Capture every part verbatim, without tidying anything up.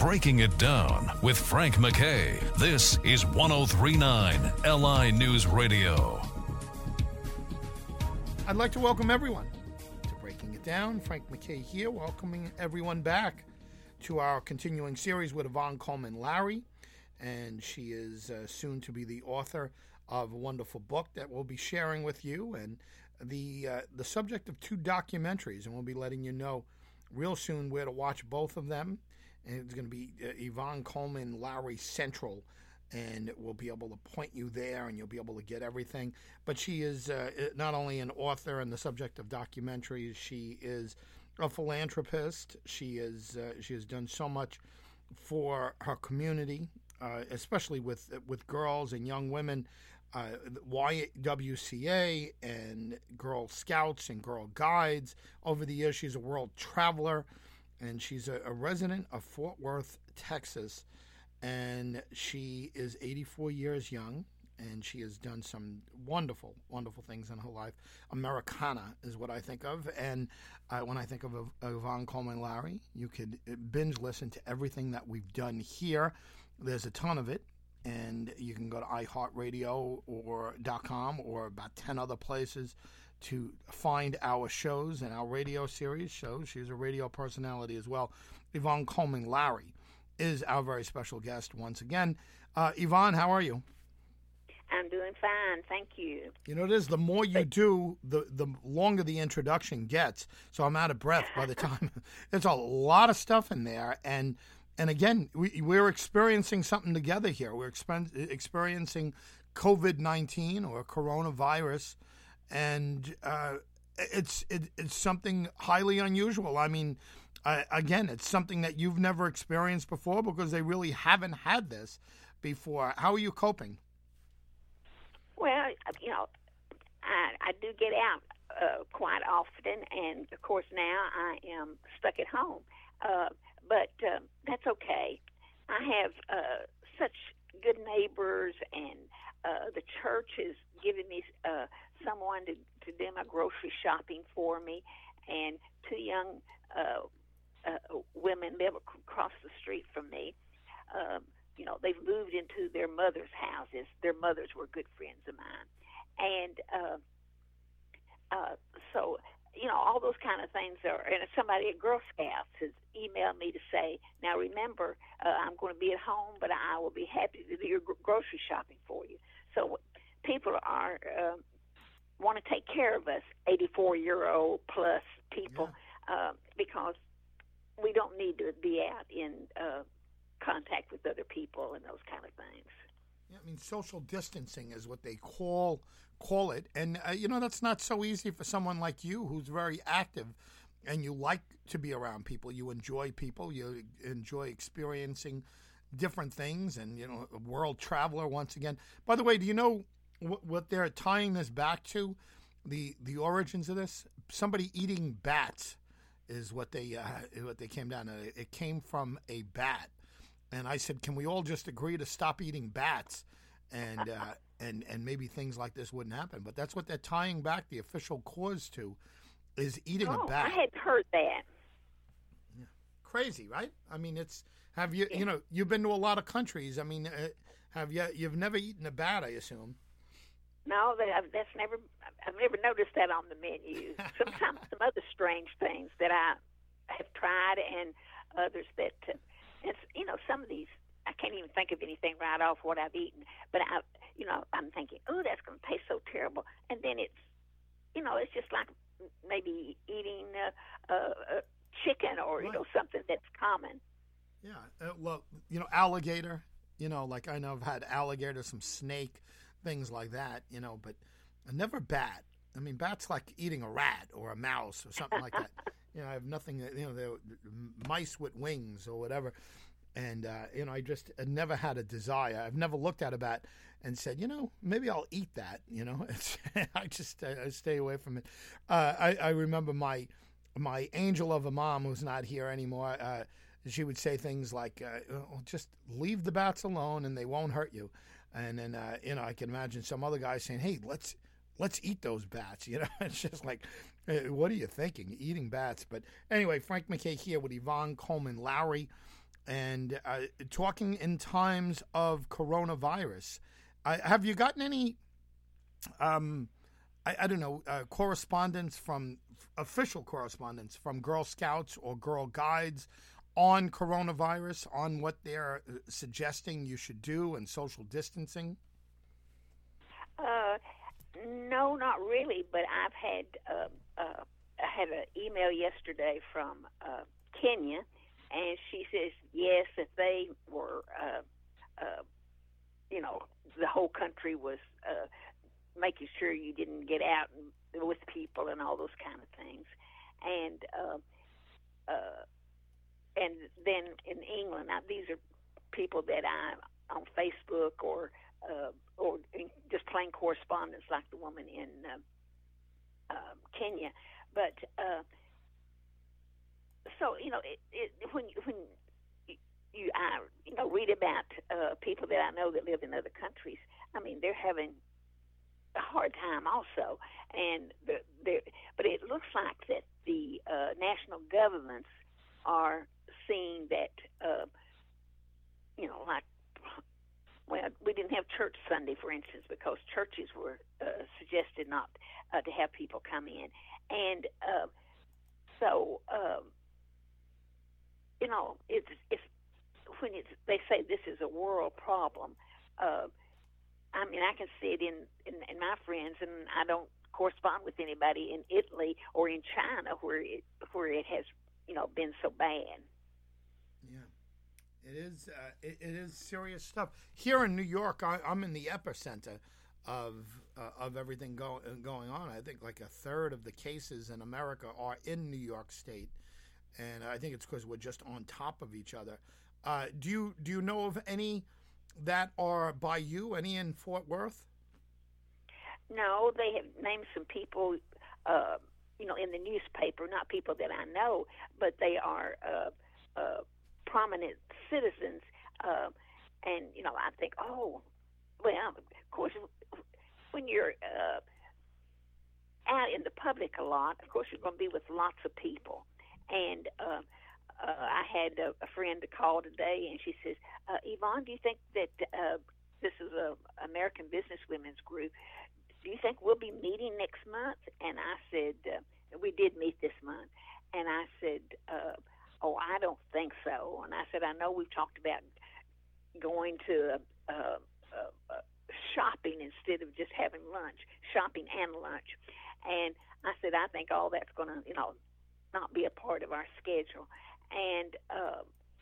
Breaking It Down with Frank McKay. This is one oh three point nine L I News Radio. I'd like to welcome everyone to Breaking It Down. Frank McKay here, welcoming everyone back to our continuing series with Yvonne Coleman Lowry. And she is uh, soon to be the author of a wonderful book that we'll be sharing with you, and the uh, the subject of two documentaries, and we'll be letting you know real soon where to watch both of them. And it's going to be uh, Yvonne Coleman Lowry Central, and we'll be able to point you there, and you'll be able to get everything. But she is uh, not only an author and the subject of documentaries, she is a philanthropist. She is uh, she has done so much for her community, uh, especially with with girls and young women. Uh, Y W C A and Girl Scouts and Girl Guides. Over the years, she's a world traveler, and she's a, a resident of Fort Worth, Texas, and she is eighty-four years young, and she has done some wonderful, wonderful things in her life. Americana is what I think of, and uh, when I think of Yvonne Coleman Lowry, you could binge listen to everything that we've done here. There's a ton of it. And you can go to i heart radio or .com or about ten other places to find our shows and our radio series shows. She's a radio personality as well. Yvonne Coleman Lowry is our very special guest once again. Uh, Yvonne, how are you? I'm doing fine, thank you. You know, it is the more you do, the the longer the introduction gets. So I'm out of breath by the time. There's a lot of stuff in there, and And again, we, we're experiencing something together here. We're expen- experiencing COVID nineteen or coronavirus, and uh, it's it, it's something highly unusual. I mean, uh, again, it's something that you've never experienced before because they really haven't had this before. How are you coping? Well, you know, I, I do get out uh, quite often, and of course now I am stuck at home. Uh, But uh, that's okay. I have uh, such good neighbors, and uh, the church is giving me uh, someone to, to do my grocery shopping for me, and two young uh, uh, women live across the street from me. Um, you know, they've moved into their mother's houses. Their mothers were good friends of mine. And uh, uh, so... you know, all those kind of things are, and somebody at Girl Scouts has emailed me to say, now remember, uh, I'm going to be at home, but I will be happy to do your grocery shopping for you. So people are, uh, want to take care of us, eighty-four-year-old plus people, yeah. uh, because we don't need to be out in uh, contact with other people and those kind of things. Yeah, I mean, social distancing is what they call call it. And, uh, you know, that's not so easy for someone like you who's very active and you like to be around people. You enjoy people. You enjoy experiencing different things and, you know, a world traveler once again. By the way, do you know what, what they're tying this back to, the the origins of this? Somebody eating bats is what they, uh, what they came down to. It came from a bat. And I said, can we all just agree to stop eating bats? And uh, and and maybe things like this wouldn't happen. But that's what they're tying back the official cause to, is eating oh, a bat. I hadn't heard that. Yeah. Crazy, right? I mean, it's, have you, yeah. you know, you've been to a lot of countries. I mean, uh, have you, you've never eaten a bat, I assume. No, that, that's never, I've never noticed that on the menu. Sometimes some other strange things that I have tried, and others that, uh, it's, you know, some of these, I can't even think of anything right off what I've eaten. But, I, you know, I'm thinking, oh, that's going to taste so terrible. And then it's, you know, it's just like maybe eating uh, uh, uh, chicken or, right. you know, something that's common. Yeah. Uh, well, you know, alligator, you know, like I know I've had alligator, some snake, things like that, you know, but never bat. I mean, bat's like eating a rat or a mouse or something like that. You know, I have nothing, you know, they're mice with wings or whatever. And, uh, you know, I just I never had a desire. I've never looked at a bat and said, you know, maybe I'll eat that, you know. It's, I just I stay away from it. Uh, I, I remember my my angel of a mom who's not here anymore. Uh, she would say things like, uh, oh, just leave the bats alone and they won't hurt you. And then, uh, you know, I can imagine some other guy saying, hey, let's let's eat those bats. You know, it's just like, what are you thinking, eating bats? But anyway, Frank McKay here with Yvonne Coleman Lowry. and uh, talking in times of coronavirus. Uh, have you gotten any, um, I, I don't know, uh, correspondence from, official correspondence from Girl Scouts or Girl Guides on coronavirus, on what they're suggesting you should do and social distancing? Uh, no, not really, but I've had, uh, uh, I had an email yesterday from uh, Kenya, and she says, yes, that they were, uh, uh, you know, the whole country was uh, making sure you didn't get out and, with people and all those kind of things. And uh, uh, and then in England, now these are people that I, on Facebook or uh, or just plain correspondence like the woman in uh, uh, Kenya. But uh, so, you know, it, it, when, when you, you, I, you know, read about uh, people that I know that live in other countries, I mean, they're having a hard time also. And the, but it looks like that the uh, national governments are seeing that, uh, you know, like, well, we didn't have church Sunday, for instance, because churches were uh, suggested not uh, to have people come in. And uh, so, um, you know, it's, it's when it's, they say this is a world problem, uh, I mean, I can see it in, in, in my friends, and I don't correspond with anybody in Italy or in China where it, where it has, you know, been so bad. Yeah. It is uh, it, it is serious stuff. Here in New York, I, I'm in the epicenter of uh, of everything go, going on. I think like a third of the cases in America are in New York State, and I think it's because we're just on top of each other. Uh, do you do you know of any that are by you? Any in Fort Worth? No, they have named some people, uh, you know, in the newspaper. Not people that I know, but they are uh, uh, prominent citizens, uh, and you know, I think, oh, well, of course, when you're uh, out in the public a lot, of course, you're going to be with lots of people. And uh, uh, I had a, a friend call today, and she says, uh, Yvonne, do you think that uh, this is a American Business Women's Group? Do you think we'll be meeting next month? And I said, uh, we did meet this month, and I said, uh, oh, I don't think so. And I said, I know we've talked about going to uh, uh, uh, shopping instead of just having lunch, shopping and lunch. And I said, I think all that's going to, you know, not be a part of our schedule. And uh,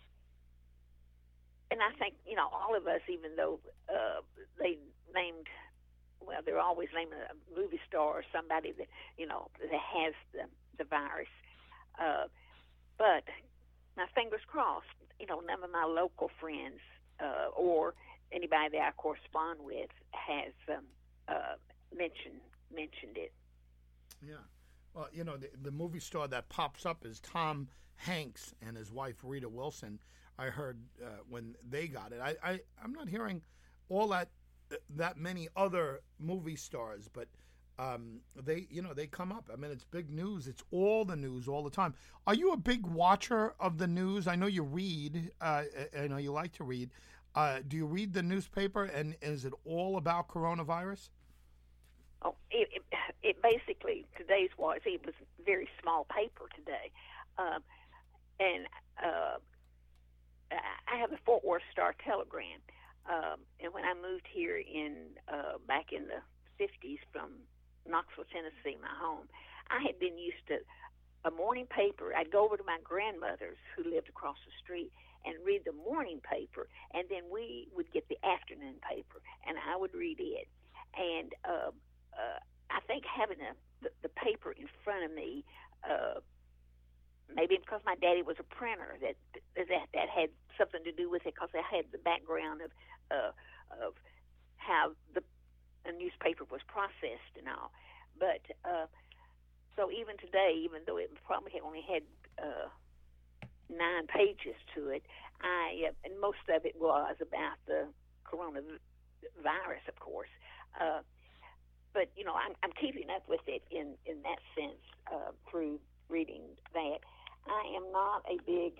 and I think, you know, all of us, even though uh, they named, well, they're always naming a movie star or somebody that, you know, that has the, the virus. Uh, but my fingers crossed, you know, none of my local friends uh, or anybody that I correspond with has um, uh, mentioned mentioned it. Yeah. Well, you know, the, the movie star that pops up is Tom Hanks and his wife Rita Wilson. I heard uh, when they got it. I, I, I'm not hearing all that that many other movie stars, but um, they, you know, they come up. I mean, it's big news. It's all the news all the time. Are you a big watcher of the news? I know you read. Uh, I know you like to read. Uh, do you read the newspaper, and is it all about coronavirus? Oh, it, it, it basically, today's was, it was very small paper today. Um, and uh, I have a Fort Worth Star-Telegram. Um, and when I moved here in uh, back in the fifties from Knoxville, Tennessee, my home, I had been used to a morning paper. I'd go over to my grandmother's, who lived across the street, and read the morning paper, and then we would get the afternoon paper, and I would read it. And uh, uh, I think having a, the, the paper in front of me, uh, maybe because my daddy was a printer, that that that had something to do with it, because I had the background of uh, of how the, the newspaper was processed and all. But uh, so even today, even though it probably only had uh, nine pages to it, I uh, and most of it was about the coronavirus, of course. Uh, but you know, I'm, I'm keeping up with it in in that sense uh, through reading that. I am not a big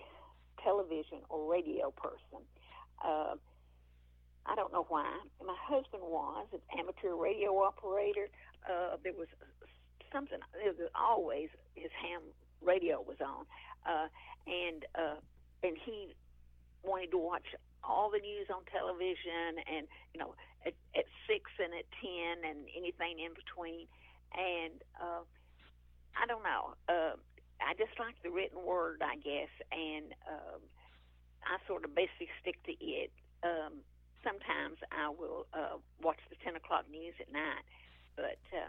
television or radio person. Uh, I don't know why. My husband was an amateur radio operator. Uh, there was something. There was always his ham radio was on, uh, and uh, and he wanted to watch all the news on television, and you know, at, at six and at ten, and anything in between. And uh, I don't know. Uh, I just like the written word, I guess, and um, I sort of basically stick to it. Um, sometimes I will uh, watch the ten o'clock news at night, but uh,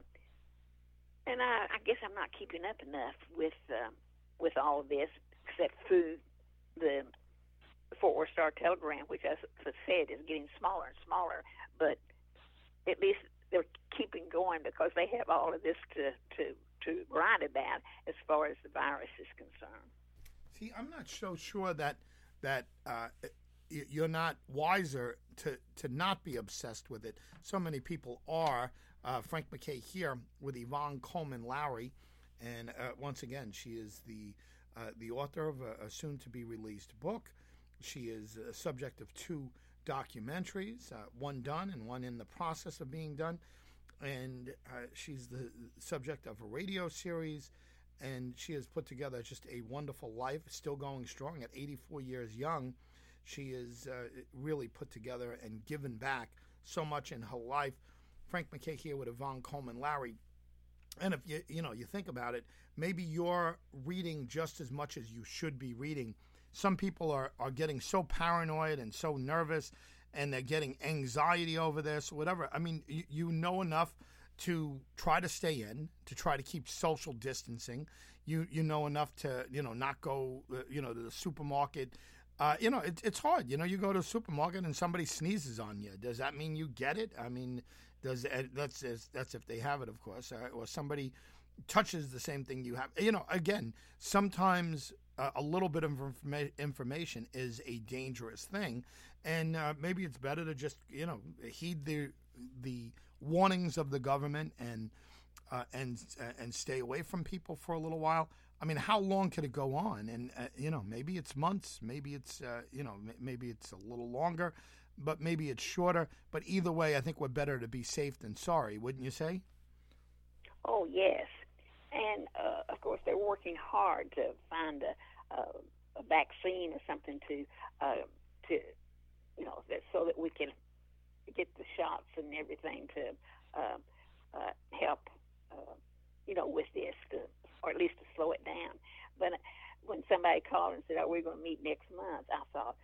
and I, I guess I'm not keeping up enough with uh, with all of this, except through the Fort Worth Star Telegram, which, as I said, is getting smaller and smaller. But at least they're keeping going because they have all of this to, to, to write about as far as the virus is concerned. See, I'm not so sure that that uh, you're not wiser to, to not be obsessed with it. So many people are. Uh, Frank MacKay here with Yvonne Coleman Lowry, and uh, once again, she is the uh, the author of a, a soon-to-be-released book. She is a subject of two documentaries, uh, one done and one in the process of being done, and uh, she's the subject of a radio series, and she has put together just a wonderful life, still going strong at eighty-four years young. She is uh, really put together and given back so much in her life. Frank MacKay here with Yvonne Coleman Lowry. And if you you know you think about it, maybe you're reading just as much as you should be reading. Some people are, are getting so paranoid and so nervous, and they're getting anxiety over this, whatever. I mean, you, you know enough to try to stay in, to try to keep social distancing. You you know enough to you know not go uh, you know to the supermarket. Uh, you know it, it's hard. You know you go to a supermarket and somebody sneezes on you. Does that mean you get it? I mean, does that's that's if they have it, of course, uh, or somebody touches the same thing you have. You know, again, sometimes uh, a little bit of informa- information is a dangerous thing, and uh, maybe it's better to just you know heed the the warnings of the government and uh, and uh, and stay away from people for a little while. I mean, how long could it go on? And uh, you know, maybe it's months, maybe it's uh, you know, m- maybe it's a little longer, but maybe it's shorter. But either way, I think we're better to be safe than sorry, wouldn't you say? Oh yes, and uh, of course they're working hard to find a, a, a vaccine or something to uh, to you know that, so that we can get the shots and everything to uh, uh, help uh, you know with this to. Or at least to slow it down. But when somebody called and said, "Oh, we're going to meet next month," I thought,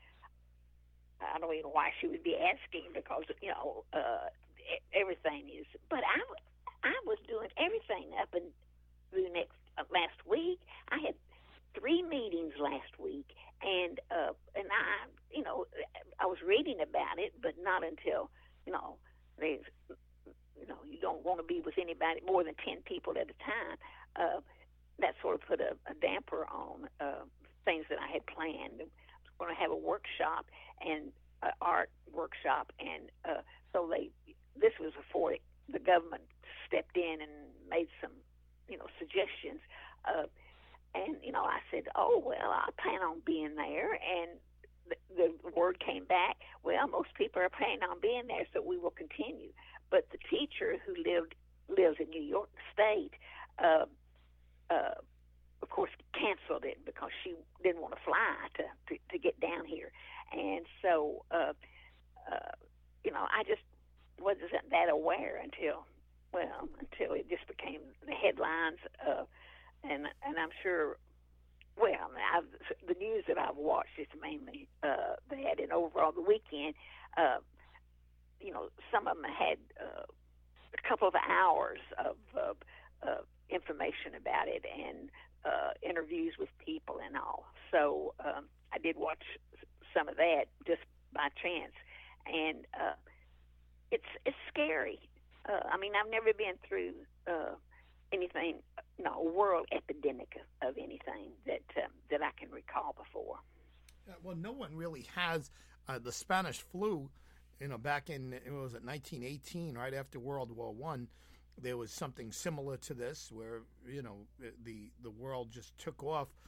I don't even know why she would be asking because you know uh, everything is. But I, I was doing everything up and through next uh, last week. I had three meetings last week, and uh, and I, you know, I was reading about it, but not until you know they, you know, you don't want to be with anybody more than ten people at a time. Uh, that sort of put a, a damper on uh, things that I had planned. I was going to have a workshop and uh, art workshop, and uh, so they. This was before the government stepped in and made some, you know, suggestions. Uh, and you know, I said, "Oh well, I plan on being there." And the, the word came back, "Well, most people are planning on being there, so we will continue." But the teacher who lived lives in New York State. Uh, Uh, of course, canceled it because she didn't want to fly to, to, to get down here. And so, uh, uh, you know, I just wasn't that aware until, well, until it just became the headlines. Uh, and and I'm sure, well, I've, the news that I've watched is mainly uh, that. And over on the weekend, uh, you know, some of them had uh, a couple of hours of uh, uh, information about it and uh, interviews with people and all. So um, I did watch some of that just by chance, and uh, it's it's scary. Uh, I mean, I've never been through uh, anything, no, a world epidemic of, of anything that um, that I can recall before. Yeah, well, no one really has uh, the Spanish flu. You know, back in it was at nineteen eighteen, right after World War One. There was something similar to this where, you know, the the world just took off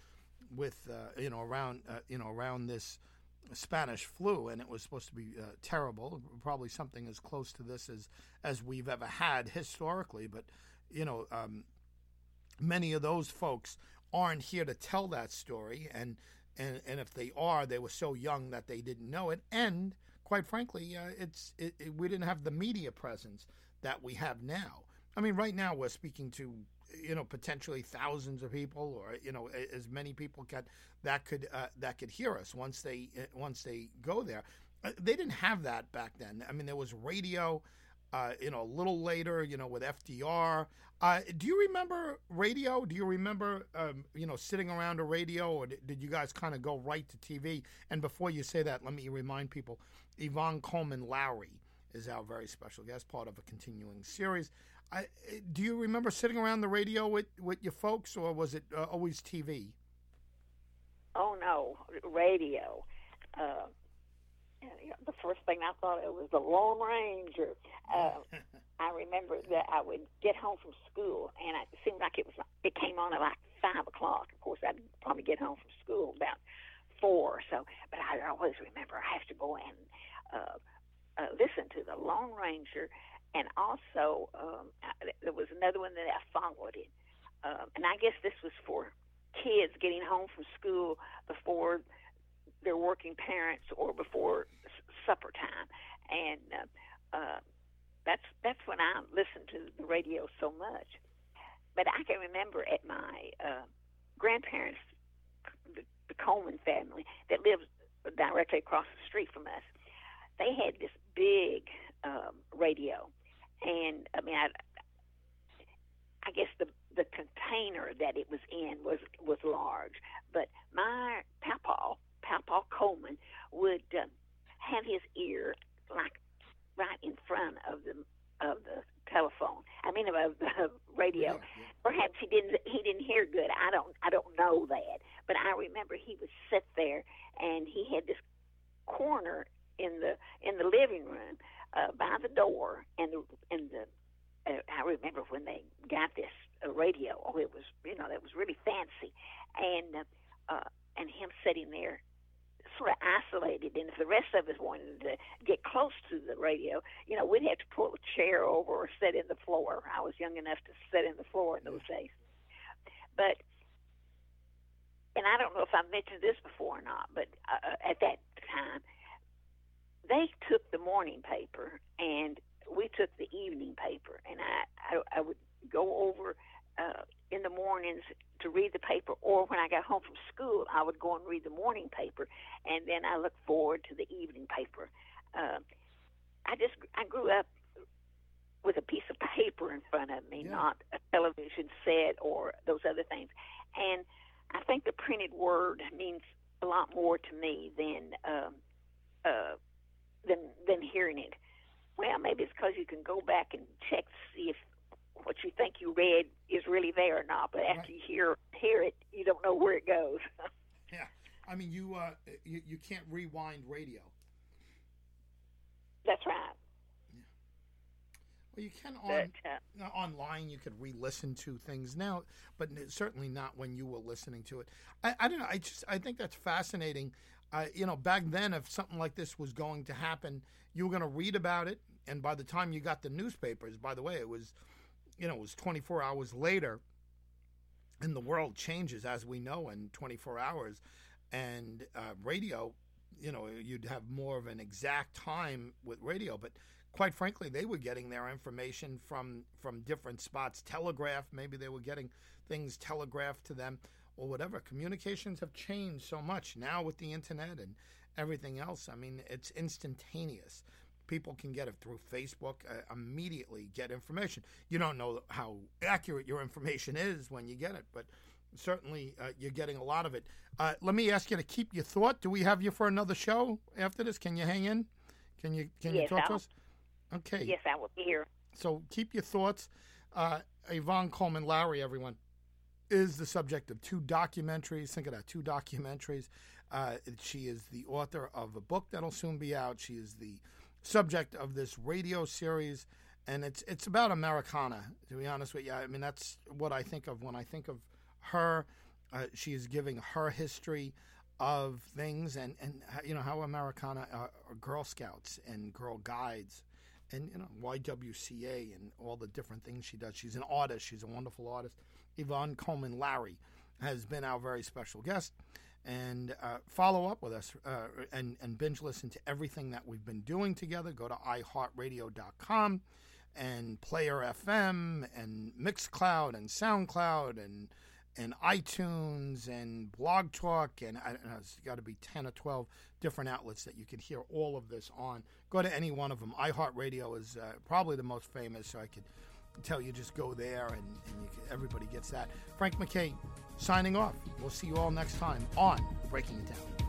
with uh, you know around uh, you know around this Spanish flu, and it was supposed to be uh, terrible, probably something as close to this as as we've ever had historically. But you know, um, many of those folks aren't here to tell that story, and and and if they are, they were so young that they didn't know it, and quite frankly, uh, it's it, it, we didn't have the media presence that we have now. I mean, right now we're speaking to, you know, potentially thousands of people, or you know, as many people can, that could uh, that could hear us once they once they go there. Uh, they didn't have that back then. I mean, there was radio, uh, you know, a little later, you know, with F D R. Uh, do you remember radio? Do you remember, um, you know, sitting around a radio, or did you guys kind of go right to T V? And before you say that, let me remind people, Yvonne Coleman Lowry is our very special guest, part of a continuing series. I, do you remember sitting around the radio with, with your folks, or was it uh, always T V? Oh, no, radio. Uh, the first thing I thought of was the Lone Ranger. Uh, I remember that I would get home from school, and it seemed like it was it came on at like five o'clock. Of course, I'd probably get home from school about four or so, but I always remember I have to go and uh, uh, listen to the Lone Ranger. And also, um, there was another one that I followed it. Um, and I guess this was for kids getting home from school before their working parents or before s- supper time. And uh, uh, that's that's when I listened to the radio so much. But I can remember at my uh, grandparents, the, the Coleman family, that lives directly across the street from us, they had this big um, radio. And I mean, I, I guess the the container that it was in was was large. But my papa, Papa Coleman, would uh, have his ear like right in front of the of the telephone. I mean, of the radio. Yeah, yeah. Perhaps he didn't he didn't hear good. I don't I don't know that. But I remember he would sit there, and he had this corner in the in the living room. Uh, by the door, and the and the uh, I remember when they got this uh, radio. Oh, it was you know that was really fancy, and uh, uh, and him sitting there, sort of isolated. And if the rest of us wanted to get close to the radio, you know, we'd have to pull a chair over or sit in the floor. I was young enough to sit in the floor in those days, but. And I don't know if I mentioned this before or not, but uh, at that time, they took the morning paper and we took the evening paper. And I, I, I would go over uh, in the mornings to read the paper, or when I got home from school, I would go and read the morning paper, and then I looked forward to the evening paper. Uh, I just I grew up with a piece of paper in front of me, yeah. Not a television set or those other things. And I think the printed word means a lot more to me than um, uh, than than hearing it. Well, maybe it's because you can go back and check to see if what you think you read is really there or not. But after right. you hear hear it, you don't know where it goes. Yeah, I mean, you uh, you you can't rewind radio. That's right. Well, you can on but, uh, online. You could re-listen to things now, but certainly not when you were listening to it. I, I don't know. I just I think that's fascinating. Uh, you know, back then, if something like this was going to happen, you were going to read about it, and by the time you got the newspapers, by the way, it was, you know, it was twenty-four hours later, and the world changes as we know in twenty-four hours, and uh, radio, you know, you'd have more of an exact time with radio, but. Quite frankly, they were getting their information from, from different spots. Telegraph, maybe they were getting things telegraphed to them or whatever. Communications have changed so much now with the internet and everything else. I mean, it's instantaneous. People can get it through Facebook, uh, immediately get information. You don't know how accurate your information is when you get it, but certainly uh, you're getting a lot of it. Uh, let me ask you to keep your thought. Do we have you for another show after this? Can you hang in? Can you, can yes, you talk I'll- to us? Okay. Yes, I will be here. So keep your thoughts. Uh, Yvonne Coleman Lowry, everyone, is the subject of two documentaries. Think of that, two documentaries. Uh, she is the author of a book that'll soon be out. She is the subject of this radio series, and it's it's about Americana, to be honest with you. I mean, that's what I think of when I think of her. Uh, she is giving her history of things and, and you know, how Americana are, are Girl Scouts and Girl Guides and, you know, Y W C A and all the different things she does. She's an artist. She's a wonderful artist. Yvonne Coleman Larry has been our very special guest. And uh, follow up with us uh, and, and binge listen to everything that we've been doing together. Go to i heart radio dot com and Player F M and Mixcloud and SoundCloud and and iTunes and Blog Talk. And I don't know, it's got to be ten or twelve different outlets that you can hear all of this on. Go to any one of them. iHeartRadio is uh, probably the most famous, so I could tell you just go there and, and you can, everybody gets that. Frank MacKay signing off. We'll see you all next time on Breaking It Down.